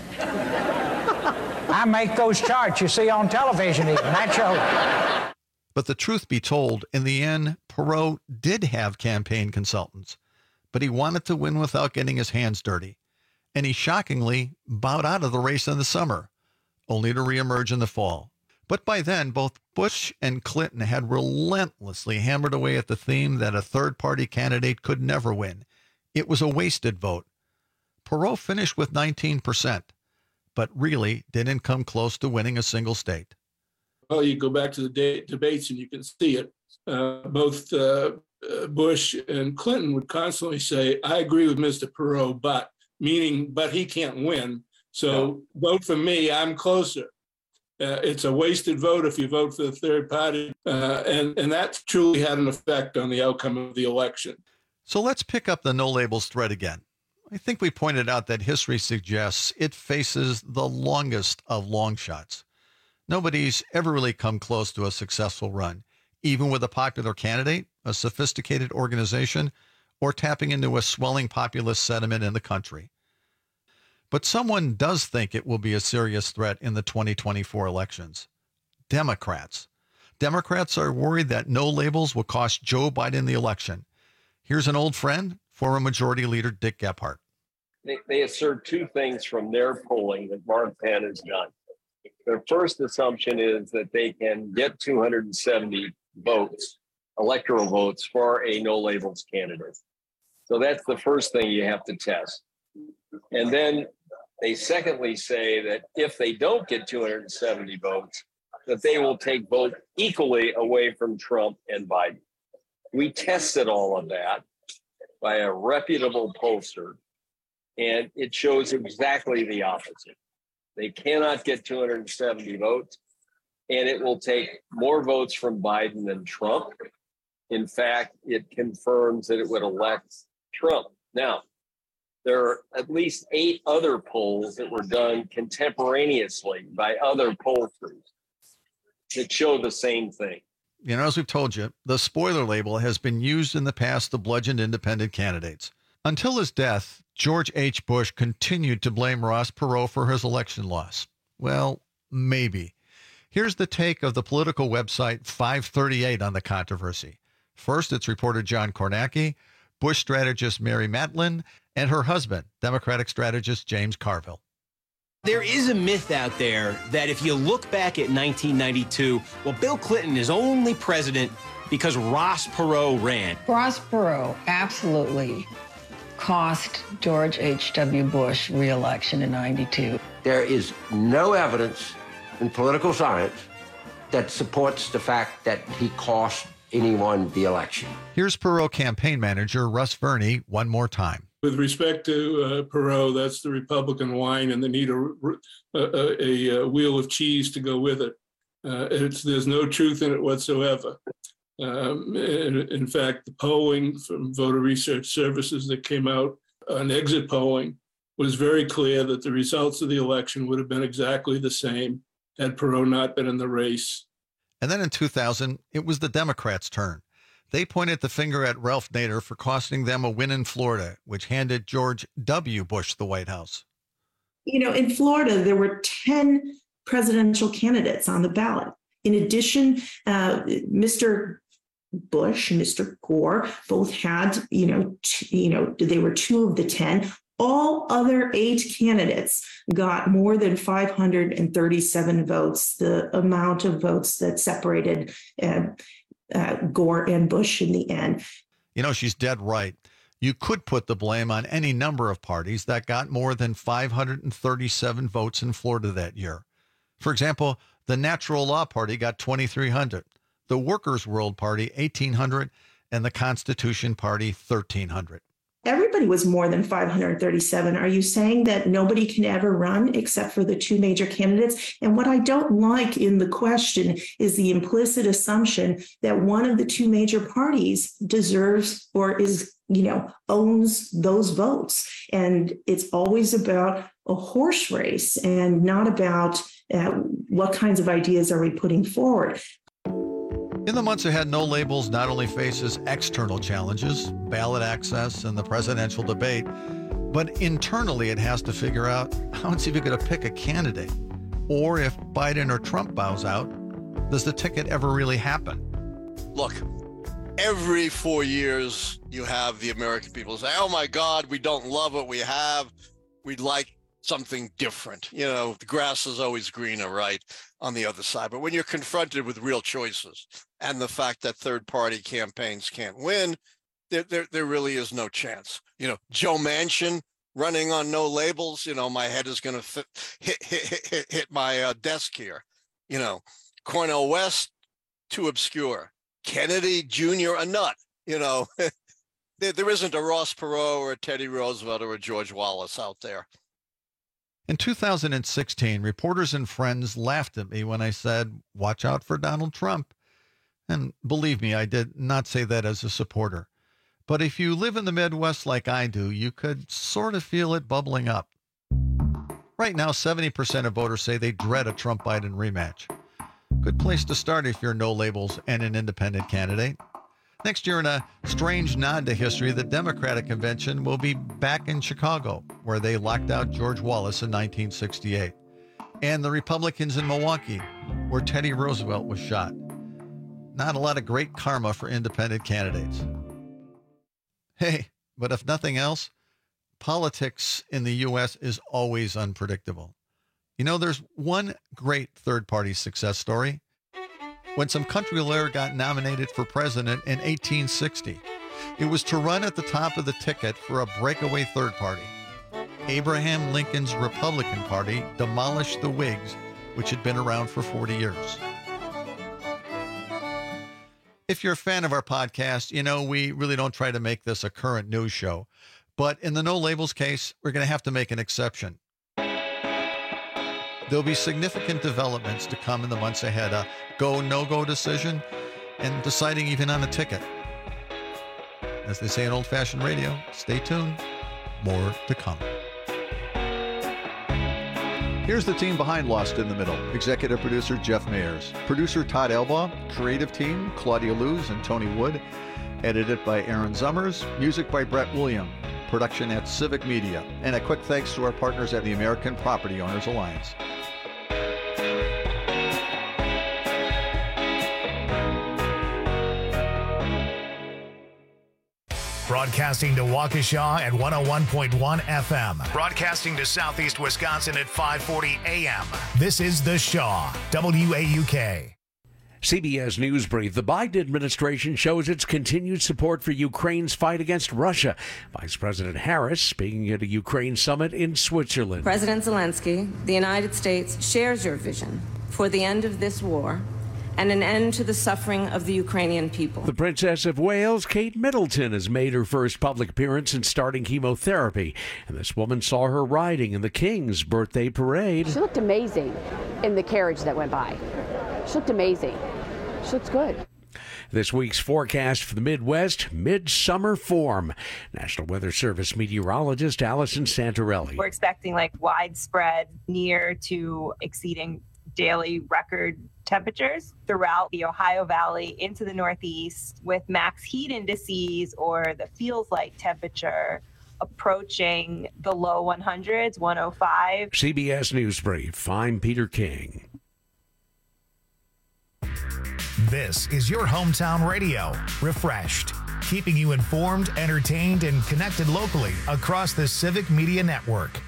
I make those charts you see on television even. That shows. But the truth be told, in the end, Perot did have campaign consultants. But he wanted to win without getting his hands dirty. And he shockingly bowed out of the race in the summer, only to reemerge in the fall. But by then, both Bush and Clinton had relentlessly hammered away at the theme that a third-party candidate could never win. It was a wasted vote. Perot finished with 19%, but really didn't come close to winning a single state. Well, you go back to the debates and you can see it. Both Bush and Clinton would constantly say, I agree with Mr. Perot, but he can't win. So vote for me, I'm closer. It's a wasted vote if you vote for the third party. And that truly had an effect on the outcome of the election. So let's pick up the no labels thread again. I think we pointed out that history suggests it faces the longest of long shots. Nobody's ever really come close to a successful run, even with a popular candidate, a sophisticated organization, or tapping into a swelling populist sentiment in the country. But someone does think it will be a serious threat in the 2024 elections. Democrats. Democrats are worried that no labels will cost Joe Biden the election. Here's an old friend, former Majority Leader Dick Gephardt. They assert two things from their polling that Mark Penn has done. Their first assumption is that they can get 270 votes, electoral votes, for a no labels candidate. So that's the first thing you have to test. And then they secondly say that if they don't get 270 votes, that they will take vote equally away from Trump and Biden. We tested all of that by a reputable pollster, and it shows exactly the opposite. They cannot get 270 votes, and it will take more votes from Biden than Trump. In fact, it confirms that it would elect Trump. Now, there are at least 8 other polls that were done contemporaneously by other pollsters that show the same thing. You know, as we've told you, the spoiler label has been used in the past to bludgeon independent candidates. Until his death, George H. Bush continued to blame Ross Perot for his election loss. Well, maybe. Here's the take of the political website 538 on the controversy. First, its reporter John Kornacki, Bush strategist Mary Matlin, and her husband, Democratic strategist James Carville. There is a myth out there that if you look back at 1992, well, Bill Clinton is only president because Ross Perot ran. Ross Perot absolutely cost George H.W. Bush re-election in 92. There is no evidence in political science that supports the fact that he cost anyone the election. Here's Perot campaign manager Russ Verney one more time. With respect to Perot, that's the Republican wine, and they need a wheel of cheese to go with it. There's no truth in it whatsoever. In fact, the polling from Voter Research Services that came out on exit polling was very clear that the results of the election would have been exactly the same had Perot not been in the race. And then in 2000, it was the Democrats' turn. They pointed the finger at Ralph Nader for costing them a win in Florida, which handed George W. Bush the White House. You know, in Florida, there were 10 presidential candidates on the ballot. In addition, Mr. Bush and Mr. Gore both had, they were 2 of the 10. All other 8 candidates got more than 537 votes, the amount of votes that separated Gore and Bush in the end. You know, she's dead right. You could put the blame on any number of parties that got more than 537 votes in Florida that year. For example, the Natural Law Party got 2,300, the Workers' World Party 1,800, and the Constitution Party 1,300. Everybody was more than 537. Are you saying that nobody can ever run except for the 2 major candidates? And what I don't like in the question is the implicit assumption that one of the 2 major parties deserves or owns those votes. And it's always about a horse race and not about what kinds of ideas are we putting forward. In the months ahead, No Labels not only faces external challenges, ballot access, and the presidential debate, but internally it has to figure out how it's even going to pick a candidate. Or if Biden or Trump bows out, does the ticket ever really happen? Look, every 4 years you have the American people say, oh my God, we don't love what we have. We'd like something different. You know, the grass is always greener, right, on the other side. But when you're confronted with real choices and the fact that third-party campaigns can't win, there really is no chance. You know, Joe Manchin running on No Labels, my head is going to hit my desk here. Cornel West, too obscure. Kennedy Jr., a nut. there isn't a Ross Perot or a Teddy Roosevelt or a George Wallace out there. In 2016, reporters and friends laughed at me when I said, watch out for Donald Trump. And believe me, I did not say that as a supporter. But if you live in the Midwest like I do, you could sort of feel it bubbling up. Right now, 70% of voters say they dread a Trump-Biden rematch. Good place to start if you're no labels and an independent candidate. Next year, in a strange nod to history, the Democratic Convention will be back in Chicago, where they locked out George Wallace in 1968. And the Republicans in Milwaukee, where Teddy Roosevelt was shot. Not a lot of great karma for independent candidates. Hey, but if nothing else, politics in the U.S. is always unpredictable. There's one great third-party success story. When some country lawyer got nominated for president in 1860, it was to run at the top of the ticket for a breakaway third party. Abraham Lincoln's Republican Party demolished the Whigs, which had been around for 40 years. If you're a fan of our podcast, we really don't try to make this a current news show. But in the No Labels case, we're going to have to make an exception. There'll be significant developments to come in the months ahead, a go, no-go decision, and deciding even on a ticket. As they say in old-fashioned radio, stay tuned. More to come. Here's the team behind Lost in the Middle. Executive producer Jeff Mayers. Producer Todd Elbaugh. Creative team Claudia Luz and Tony Wood. Edited by Aaron Zummers. Music by Brett William. Production at Civic Media. And a quick thanks to our partners at the American Property Owners Alliance. Broadcasting to Waukesha at 101.1 FM. Broadcasting to Southeast Wisconsin at 540 AM. This is The Shaw, WAUK. CBS News Brief. The Biden administration shows its continued support for Ukraine's fight against Russia. Vice President Harris speaking at a Ukraine summit in Switzerland. President Zelensky, the United States shares your vision for the end of this war and an end to the suffering of the Ukrainian people. The Princess of Wales, Kate Middleton, has made her first public appearance since starting chemotherapy. And this woman saw her riding in the King's birthday parade. She looked amazing in the carriage that went by. She looked amazing. She looks good. This week's forecast for the Midwest, midsummer form. National Weather Service meteorologist Allison Santorelli. We're expecting widespread near to exceeding daily record temperatures throughout the Ohio Valley into the Northeast, with max heat indices or the feels like temperature approaching the low 100s, 105. CBS News Brief. I'm Peter King. This is your hometown radio, refreshed, keeping you informed, entertained, and connected locally across the Civic Media Network.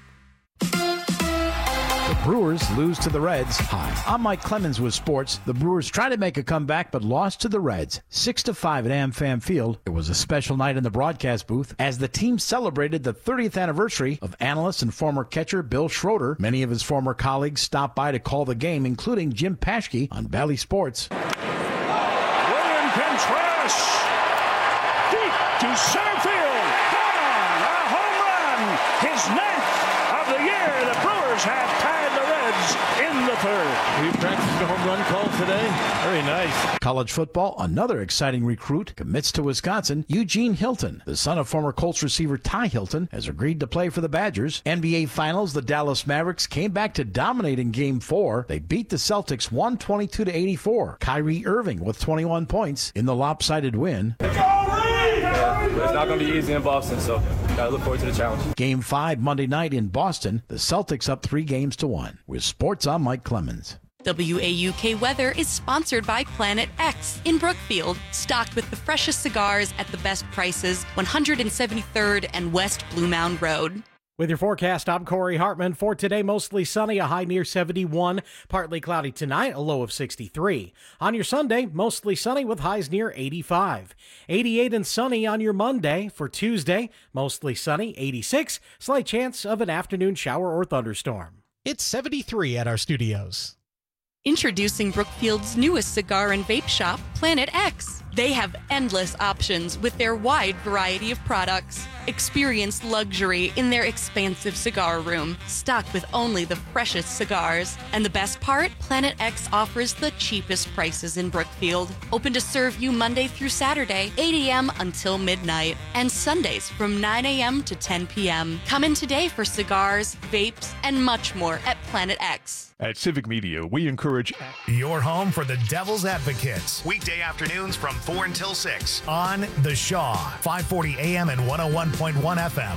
The Brewers lose to the Reds. Hi, I'm Mike Clemens with sports. The Brewers tried to make a comeback but lost to the Reds 6-5 at AmFam Field. It was a special night in the broadcast booth as the team celebrated the 30th anniversary of analyst and former catcher Bill Schroeder. Many of his former colleagues stopped by to call the game, including Jim Paschke on Bally Sports. William Contreras deep to center field. Gone! A home run! His 9th of the year. The Brewers have tied the Reds in the 3rd. We practiced a home run call today. Very nice. College football, another exciting recruit commits to Wisconsin. Eugene Hilton, the son of former Colts receiver Ty Hilton, has agreed to play for the Badgers. NBA Finals, the Dallas Mavericks came back to dominate in Game 4. They beat the Celtics 122-84. Kyrie Irving with 21 points in the lopsided win. It's not going to be easy in Boston, so gotta look forward to the challenge. Game 5 Monday night in Boston. The Celtics up 3-1. With sports, I'm Mike Clemens. WAUK Weather is sponsored by Planet X in Brookfield, stocked with the freshest cigars at the best prices, 173rd and West Blue Mound Road. With your forecast, I'm Corey Hartman. For today, mostly sunny, a high near 71. Partly cloudy tonight, a low of 63. On your Sunday, mostly sunny with highs near 85. 88 and sunny on your Monday. For Tuesday, mostly sunny, 86. Slight chance of an afternoon shower or thunderstorm. It's 73 at our studios. Introducing Brookfield's newest cigar and vape shop, Planet X. They have endless options with their wide variety of products. Experience luxury in their expansive cigar room, stocked with only the freshest cigars. And the best part? Planet X offers the cheapest prices in Brookfield. Open to serve you Monday through Saturday, 8 a.m. until midnight, and Sundays from 9 a.m. to 10 p.m. Come in today for cigars, vapes, and much more at Planet X. At Civic Media, we encourage your home for the Devil's Advocates. Weekday afternoons from 4 until 6 on The Shaw, 540 AM and 101.1 FM,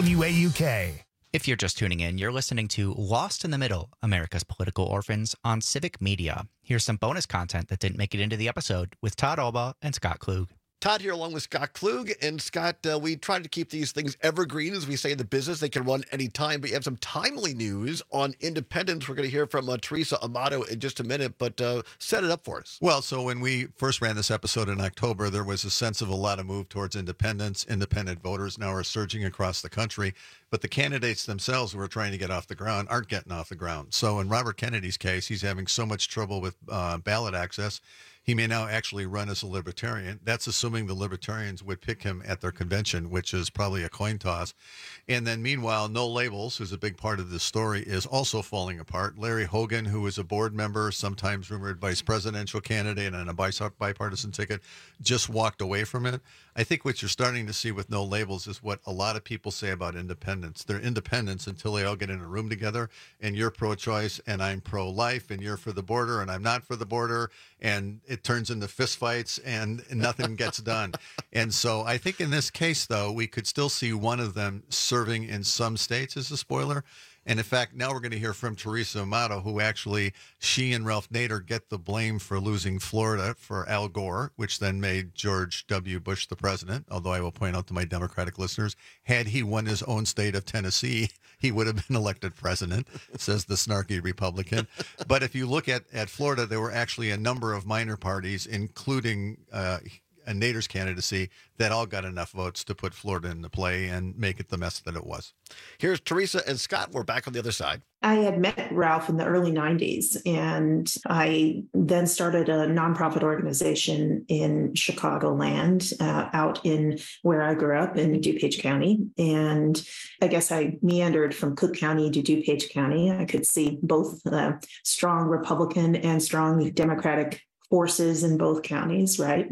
WAUK. If you're just tuning in, you're listening to Lost in the Middle, America's Political Orphans on Civic Media. Here's some bonus content that didn't make it into the episode with Todd Albaugh and Scott Klug. Todd here along with Scott Klug. And Scott, we try to keep these things evergreen, as we say in the business. They can run any time, but you have some timely news on independence. We're going to hear from Teresa Amato in just a minute, but set it up for us. Well, so when we first ran this episode in October, there was a sense of a lot of move towards independence. Independent voters now are surging across the country, but the candidates themselves who are trying to get off the ground aren't getting off the ground. So in Robert Kennedy's case, he's having so much trouble with ballot access, he may now actually run as a libertarian. That's assuming the libertarians would pick him at their convention, which is probably a coin toss. And then meanwhile, No Labels, who's a big part of this story, is also falling apart. Larry Hogan, who is a board member, sometimes rumored vice presidential candidate on a bipartisan ticket, just walked away from it. I think what you're starting to see with No Labels is what a lot of people say about independents. They're independents until they all get in a room together, and you're pro-choice, and I'm pro-life, and you're for the border, and I'm not for the border, and it turns into fistfights, and nothing gets done. And so I think in this case, though, we could still see one of them serving in some states as a spoiler. And in fact, now we're going to hear from Teresa Amato, who actually, she and Ralph Nader get the blame for losing Florida for Al Gore, which then made George W. Bush the president. Although I will point out to my Democratic listeners, had he won his own state of Tennessee, he would have been elected president, says the snarky Republican. But if you look at Florida, there were actually a number of minor parties, including Nader's candidacy, that all got enough votes to put Florida into play and make it the mess that it was. Here's Teresa and Scott. We're back on the other side. I had met Ralph in the early 90s, and I then started a nonprofit organization in Chicagoland, out in where I grew up in DuPage County. And I guess I meandered from Cook County to DuPage County. I could see both strong Republican and strong Democratic forces in both counties, right?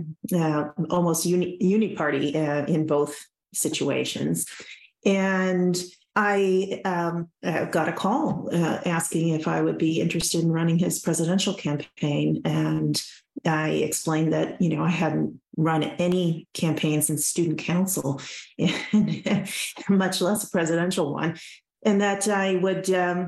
Almost uni-party in both situations. And I got a call asking if I would be interested in running his presidential campaign. And I explained that, I hadn't run any campaign since student council, and much less a presidential one. And that I would,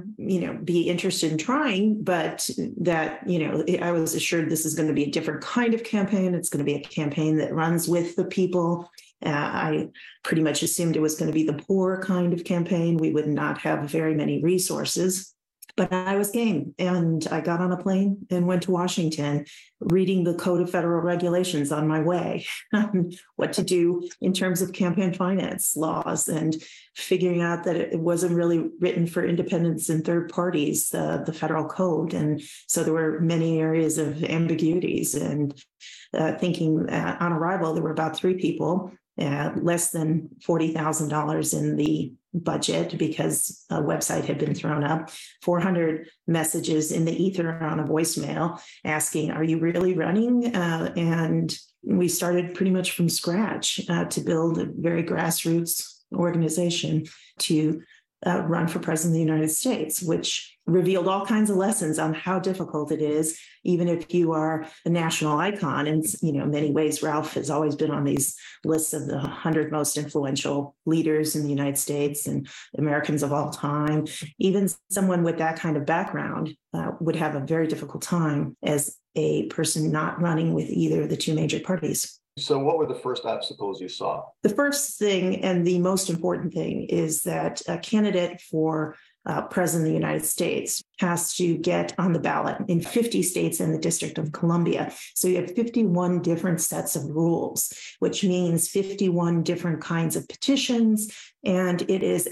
be interested in trying, but that, I was assured this is going to be a different kind of campaign. It's going to be a campaign that runs with the people. I pretty much assumed it was going to be the poor kind of campaign. We would not have very many resources, but I was game. And I got on a plane and went to Washington, reading the Code of Federal Regulations on my way, what to do in terms of campaign finance laws, and figuring out that it wasn't really written for independents and third parties, the federal code. And so there were many areas of ambiguities, and thinking on arrival, there were about 3 people, less than $40,000 in the budget because a website had been thrown up, 400 messages in the ether on a voicemail asking, are you really running? And we started pretty much from scratch to build a very grassroots organization to run for president of the United States, which revealed all kinds of lessons on how difficult it is, even if you are a national icon. And, in many ways, Ralph has always been on these lists of the 100 most influential leaders in the United States and Americans of all time. Even someone with that kind of background would have a very difficult time as a person not running with either of the 2 major parties. So what were the first obstacles you saw? The first thing and the most important thing is that a candidate for president of the United States has to get on the ballot in 50 states and the District of Columbia. So you have 51 different sets of rules, which means 51 different kinds of petitions. And it is a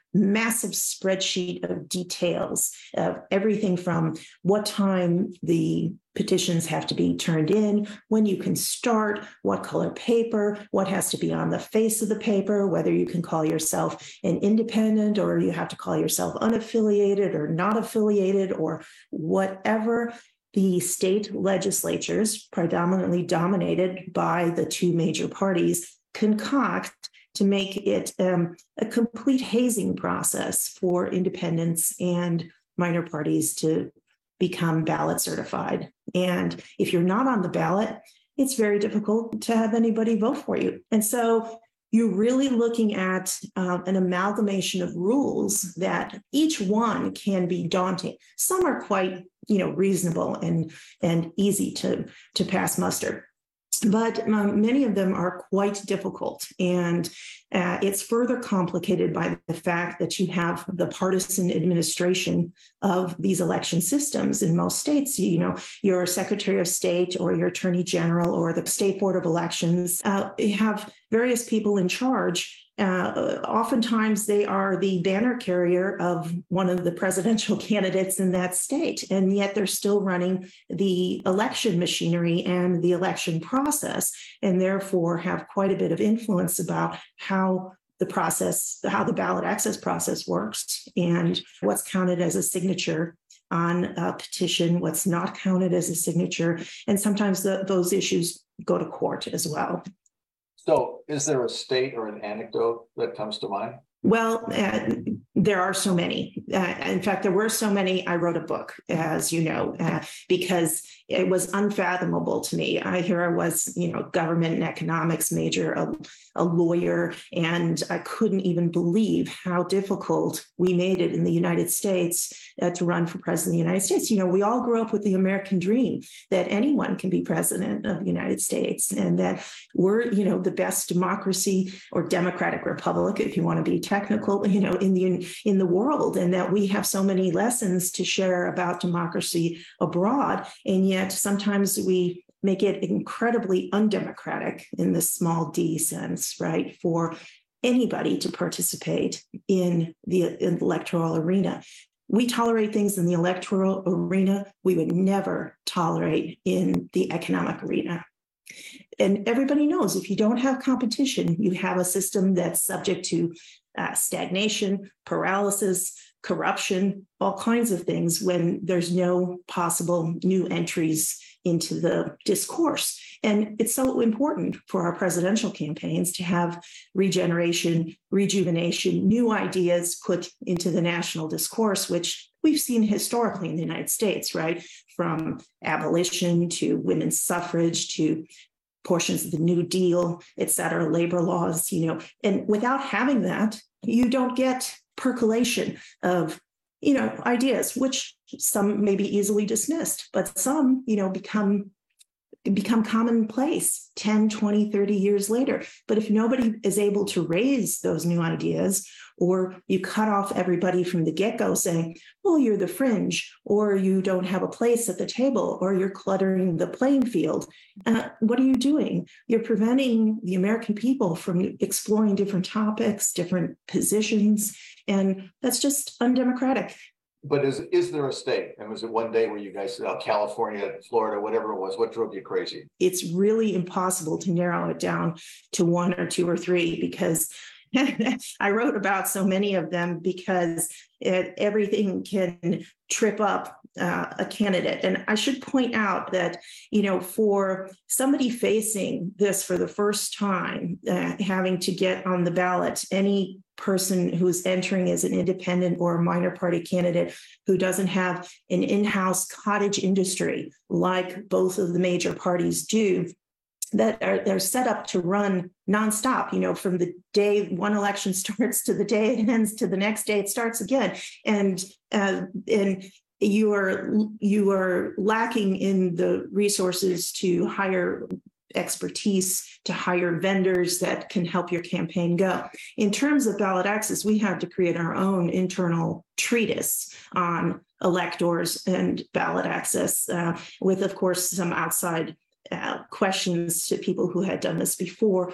massive spreadsheet of details of everything from what time the petitions have to be turned in, when you can start, what color paper, what has to be on the face of the paper, whether you can call yourself an independent or you have to call yourself unaffiliated or not affiliated or whatever. The state legislatures, predominantly dominated by the two major parties, concoct to make it a complete hazing process for independents and minor parties to become ballot certified. And if you're not on the ballot, it's very difficult to have anybody vote for you. And so you're really looking at an amalgamation of rules that each one can be daunting. Some are quite, reasonable and easy to pass muster. But many of them are quite difficult. And it's further complicated by the fact that you have the partisan administration of these election systems in most states. Your Secretary of State or your Attorney General or the State Board of Elections have various people in charge. Oftentimes they are the banner carrier of one of the presidential candidates in that state, and yet they're still running the election machinery and the election process, and therefore have quite a bit of influence about how the ballot access process works and what's counted as a signature on a petition, what's not counted as a signature, and sometimes those issues go to court as well. So is there a state or an anecdote that comes to mind? Well, there are so many. In fact, there were so many, I wrote a book, as you know, because it was unfathomable to me. Here I was, government and economics major, a lawyer, and I couldn't even believe how difficult we made it in the United States to run for president of the United States. We all grew up with the American dream that anyone can be president of the United States and that we're, the best democracy or democratic republic, if you want to be technical, in the world, and that we have so many lessons to share about democracy abroad. And yet sometimes we make it incredibly undemocratic in the small d sense, right, for anybody to participate in the electoral arena. We tolerate things in the electoral arena we would never tolerate in the economic arena. And everybody knows if you don't have competition, you have a system that's subject to stagnation, paralysis, corruption, all kinds of things when there's no possible new entries into the discourse. And it's so important for our presidential campaigns to have regeneration, rejuvenation, new ideas put into the national discourse, which we've seen historically in the United States, right? From abolition to women's suffrage to portions of the New Deal, et cetera, labor laws, and without having that, you don't get percolation of, ideas, which some may be easily dismissed, but some, become commonplace 10, 20, 30 years later. But if nobody is able to raise those new ideas, or you cut off everybody from the get-go saying, well, you're the fringe, or you don't have a place at the table, or you're cluttering the playing field, what are you doing? You're preventing the American people from exploring different topics, different positions, and that's just undemocratic. But is there a state? And was it one day where you guys said, California, Florida, whatever it was, what drove you crazy? It's really impossible to narrow it down to one or two or three because I wrote about so many of them because everything can trip up a candidate. And I should point out that, for somebody facing this for the first time, having to get on the ballot, any person who's entering as an independent or a minor party candidate who doesn't have an in-house cottage industry like both of the major parties do, that they're set up to run nonstop, from the day one election starts to the day it ends to the next day it starts again. And you are lacking in the resources to hire expertise, to hire vendors that can help your campaign go. In terms of ballot access, we had to create our own internal treatise on electors and ballot access, with, of course, some outside questions to people who had done this before.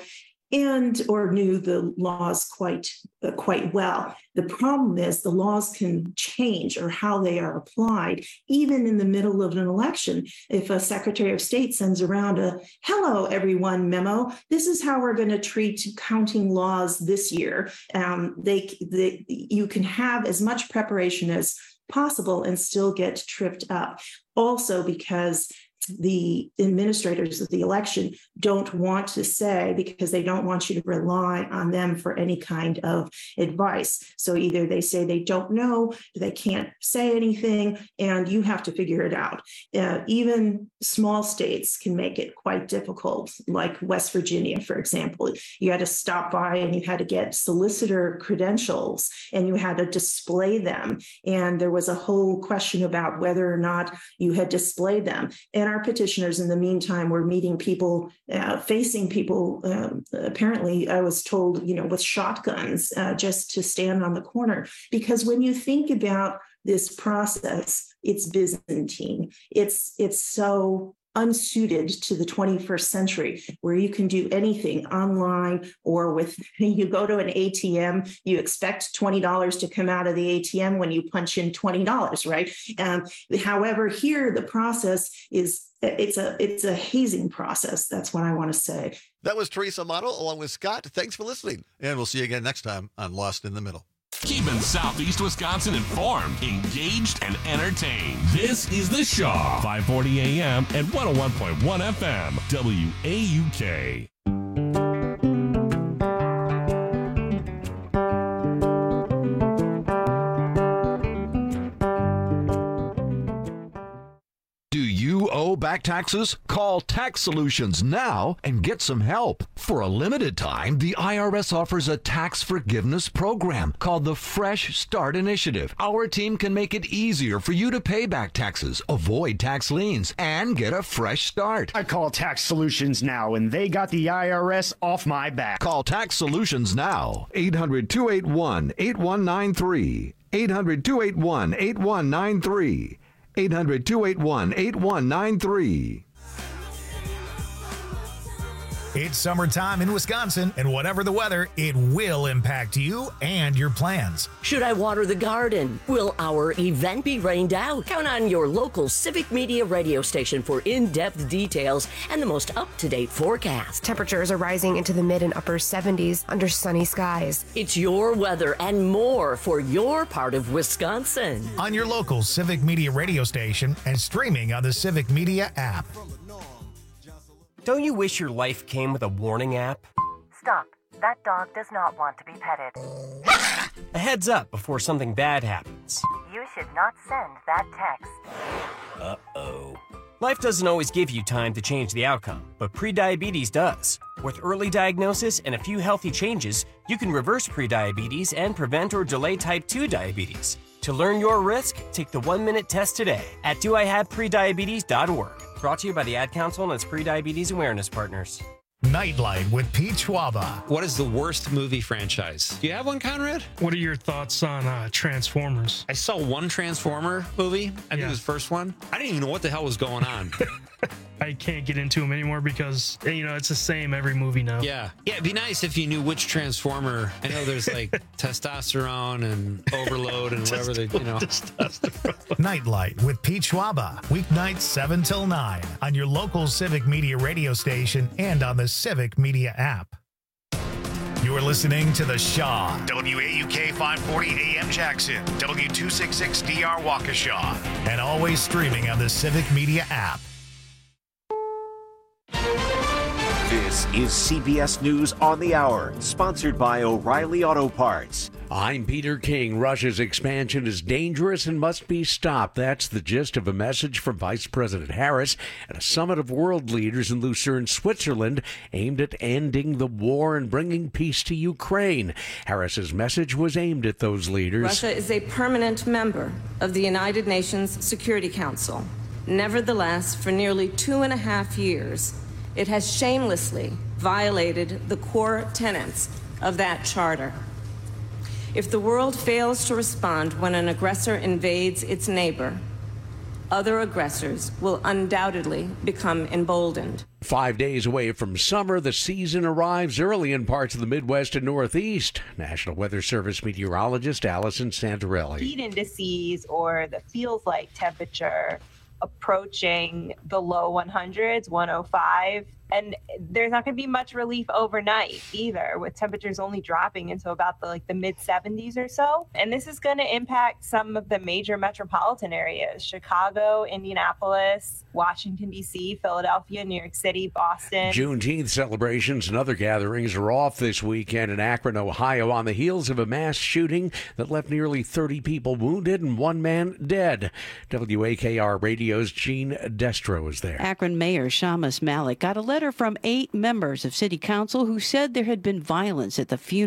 or knew the laws quite well. The problem is the laws can change, or how they are applied, even in the middle of an election. If a Secretary of State sends around a "Hello, everyone" memo, this is how we're going to treat counting laws this year. You can have as much preparation as possible and still get tripped up. Also, because the administrators of the election don't want to say, because they don't want you to rely on them for any kind of advice. So either they say they don't know, they can't say anything, and you have to figure it out. Even small states can make it quite difficult, like West Virginia, for example. You had to stop by and you had to get solicitor credentials and you had to display them. And there was a whole question about whether or not you had displayed them. And our petitioners, in the meantime, were meeting people, facing people, apparently, I was told, with shotguns, just to stand on the corner. Because when you think about this process, it's Byzantine. It's so unsuited to the 21st century, where you can do anything online, or you go to an ATM, you expect $20 to come out of the ATM when you punch in $20, right? However, here the process is, it's a hazing process. That's what I want to say. That was Teresa Amato along with Scott. Thanks for listening. And we'll see you again next time on Lost in the Middle. Keeping Southeast Wisconsin informed, engaged, and entertained. This is The Shaw, 540 AM and 101.1 FM, WAUK. Do you owe back taxes? Call Tax Solutions now and get some help. For a limited time, the IRS offers a tax forgiveness program called the Fresh Start Initiative. Our team can make it easier for you to pay back taxes, avoid tax liens, and get a fresh start. I call Tax Solutions now, and they got the IRS off my back. Call Tax Solutions now. 800-281-8193. 800-281-8193. 800-281-8193. It's summertime in Wisconsin, and whatever the weather, it will impact you and your plans. Should I water the garden? Will our event be rained out? Count on your local Civic Media radio station for in-depth details and the most up-to-date forecast. Temperatures are rising into the mid and upper 70s under sunny skies. It's your weather and more for your part of Wisconsin. On your local Civic Media radio station and streaming on the Civic Media app. Don't you wish your life came with a warning app? Stop. That dog does not want to be petted. A heads up before something bad happens. You should not send that text. Uh-oh. Life doesn't always give you time to change the outcome, but prediabetes does. With early diagnosis and a few healthy changes, you can reverse prediabetes and prevent or delay type 2 diabetes. To learn your risk, take the 1-minute test today at doihaveprediabetes.org. Brought to you by the Ad Council and its prediabetes awareness partners. Nightlight with Pete Schwaba. What is the worst movie franchise? Do you have one, Conrad? What are your thoughts on Transformers? I saw one Transformer movie. I think it was the first one. I didn't even know what the hell was going on. I can't get into them anymore because, it's the same every movie now. Yeah. Yeah, it'd be nice if you knew which Transformer. I know there's like testosterone and overload and whatever they, Nightlight with Pete Schwaba. Weeknights 7 till 9 on your local Civic Media radio station and on the Civic Media app. You're listening to The Shaw. WAUK 540 AM Jackson. W266DR Waukesha. And always streaming on the Civic Media app. This is CBS News on the Hour, sponsored by O'Reilly Auto Parts. I'm Peter King. Russia's expansion is dangerous and must be stopped. That's the gist of a message from Vice President Harris at a summit of world leaders in Lucerne, Switzerland, aimed at ending the war and bringing peace to Ukraine. Harris's message was aimed at those leaders. Russia is a permanent member of the United Nations Security Council. Nevertheless, for nearly 2.5 years, it has shamelessly violated the core tenets of that charter. If the world fails to respond when an aggressor invades its neighbor, other aggressors will undoubtedly become emboldened. 5 days away from summer, the season arrives early in parts of the Midwest and Northeast. National Weather Service meteorologist Allison Santarelli. Heat indices, or the feels like temperature, approaching the low 100s, 105. And there's not going to be much relief overnight either, with temperatures only dropping into about the mid 70s or so. And this is going to impact some of the major metropolitan areas: Chicago, Indianapolis, Washington, D.C., Philadelphia, New York City, Boston. Juneteenth celebrations and other gatherings are off this weekend in Akron, Ohio, on the heels of a mass shooting that left nearly 30 people wounded and one man dead. WAKR Radio's Gene Destro is there. Akron Mayor Shamus Malik got a letter from 8 members of City Council who said there had been violence at the funeral